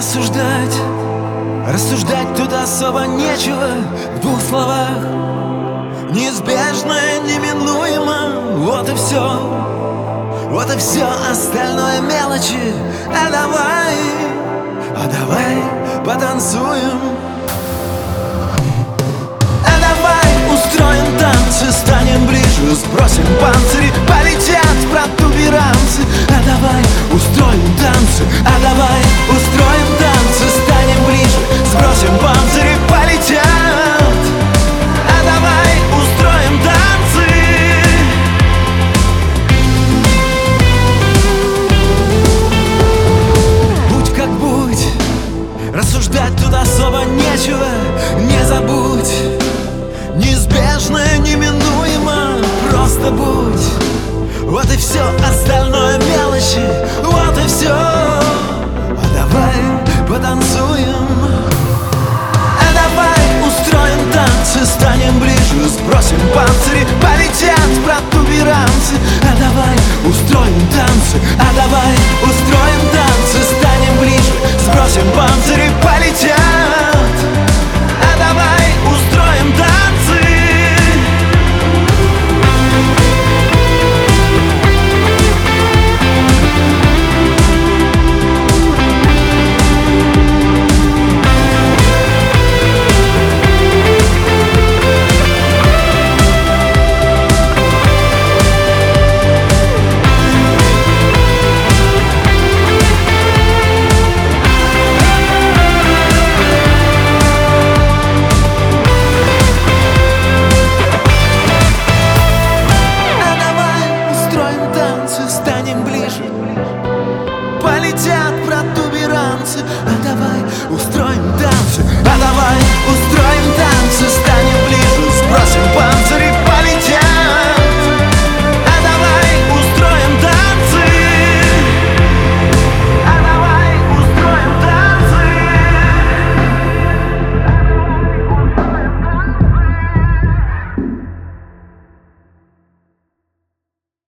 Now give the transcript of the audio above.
рассуждать. Рассуждать тут особо нечего. В двух словах: неизбежное, неминуемо. Вот и все. Вот и все, остальное мелочи. А давай потанцуем. А давай устроим танцы, станем ближе, сбросим панцири, полетят протуберанцы. А давай устроим танцы, а давай устроим танцы, станем ближе, сбросим панцири, полетят. А давай устроим танцы. Будь как будь, рассуждать тут особо нечего. Не забудь, неизбежное, неминуемо. Просто будь. Вот и все, остальное мелочи. Вот и все. А давай потанцуем. А давай устроим танцы, станем ближе, сбросим панцири, полетят протуберанцы. А давай устроим танцы, а давай устроим танцы, станем ближе, сбросим панцири, полетят. А давай устроим танцы. Станем ближе, полетят.